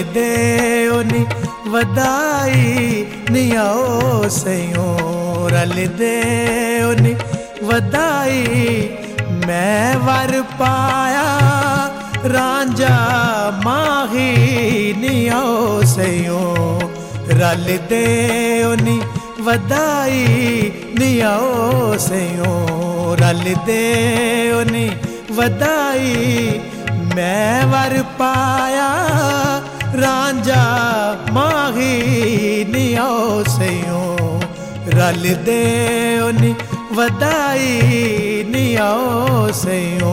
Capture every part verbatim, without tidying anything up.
दे उनी वदाई नियाओ सयो रल दे उनी वदाई मैं वर पाया रांझा माही नियाओ सयो रल दे उनी वदाई नियाओ सयो रल दे उनी वदाई मैं वर पाया रांझा माही नियाओ सयो रल दे उनी वदाई नियाओ सयो।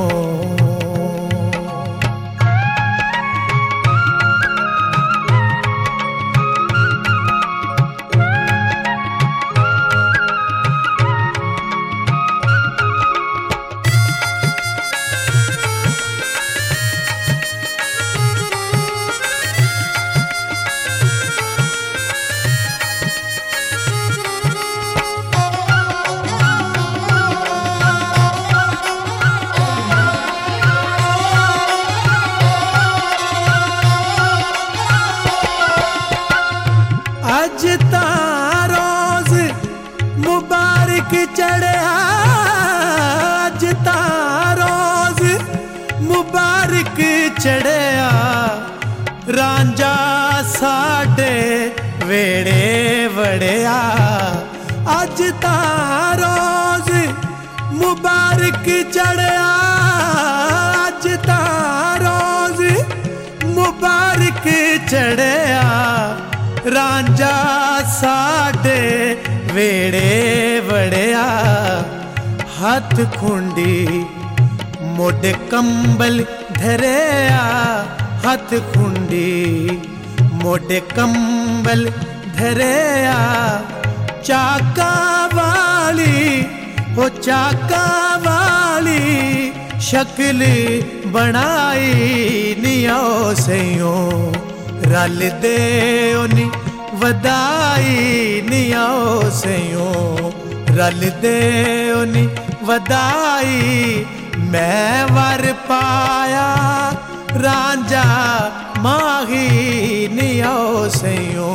अज तारोज मुबारक चढ़िया अज तारोज मुबारक चढ़िया रांझा साडे वेड़े वड़िया अज तारोज मुबारक चढ़िया अज तारोज मुबारक चढ़िया रांझा साडे वेड़े वड़िया हाथ खुंडी मोडे कंबल धरिया हाथ खुंडी मोडे कंबल धरिया चाका वाली हो चाका वाली शक्ल बनाई नियाओ सयो रल दे उनी वदाई नियाओ सयो रल दे उनी वदाई मैं वर पाया रांझा माही नियाओ सयो।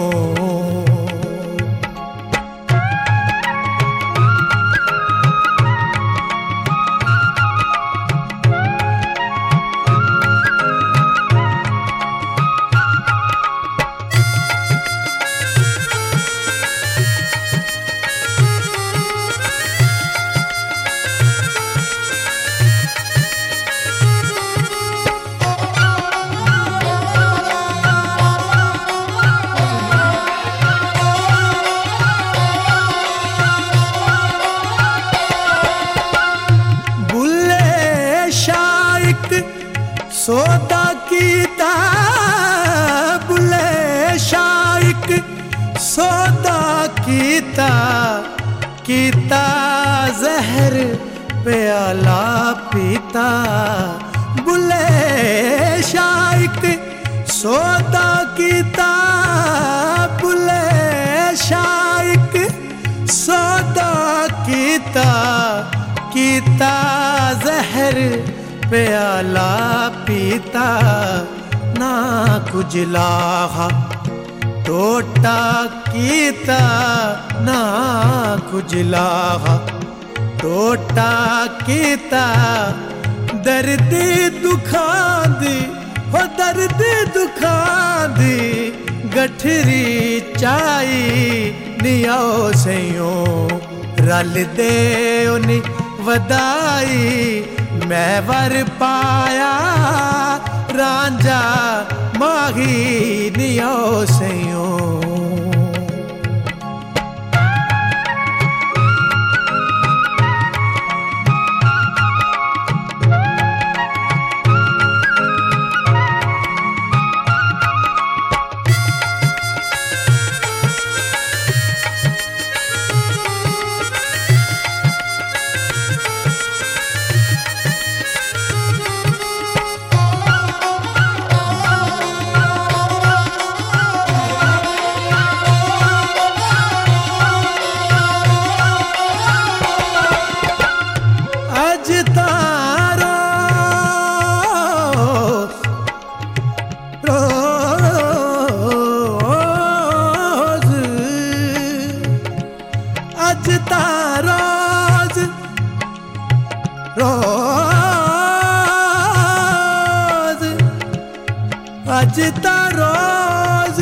सौदा कीता बुले शाइक सौदा कीता कीता जहर प्याला पीता बुले शाइक सौदा कीता बुले शाइक सौदा कीता कीता जहर प्याला पीता ना कुछ लाहा टोटा कीता ना कुछ लाहा टोटा कीता दर्द दुखांदी हो दर्द दुखांदी गठरी चाई नियाओ सयो रल दे उनी वदाई मैं वर पाया रांझा माही नियाओ सयो। अज ता रोज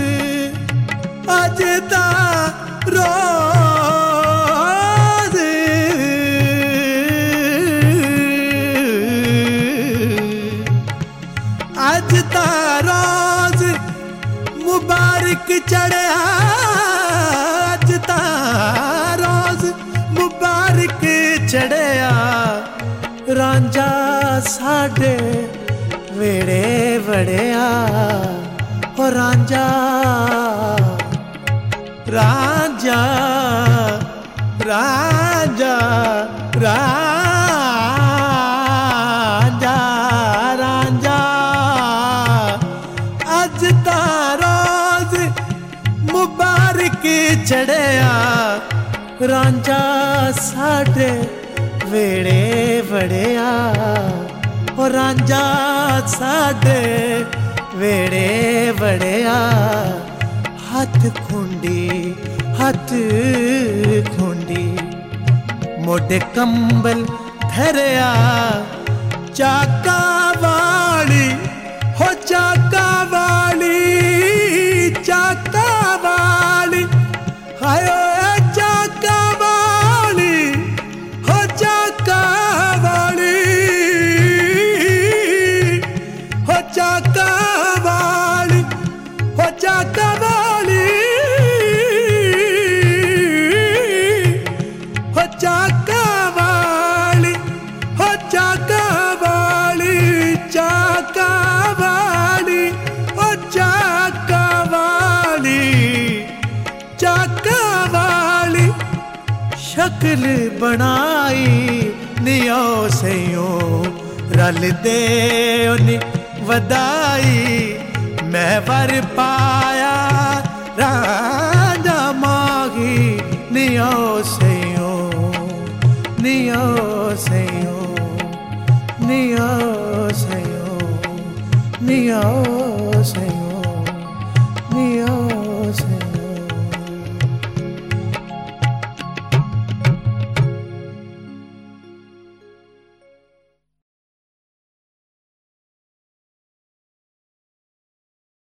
अज ता रोज अज ता रोज मुबारक चढ़िया अज ता रोज मुबारक चढ़िया रांझा साडे वेड़े वड़िया हो रांझा रांझा रांझा रांझा रांझा अज ता रोज मुबारक चढ़िया रांझा साडे वेड़े वड़िया ओ रांझा साडे वेड़े वड़िया हथ खुंडी हथ खुंडी मोढे कंबल धरिया चाका वाली हो चाका वाली चाका वाली हायो चाका वाली हो चाका वाली हो चाका वाली हो चाका वाली हो चाका वाली हो चाका वाली चाका वाली हो चाका वाली चाका वाली शक्ल बनाई नियो सयो रल दे उन्नी वदाई मैं वर पाया रांझा मागी नियो सयो नियो सयो नियो सयो नियो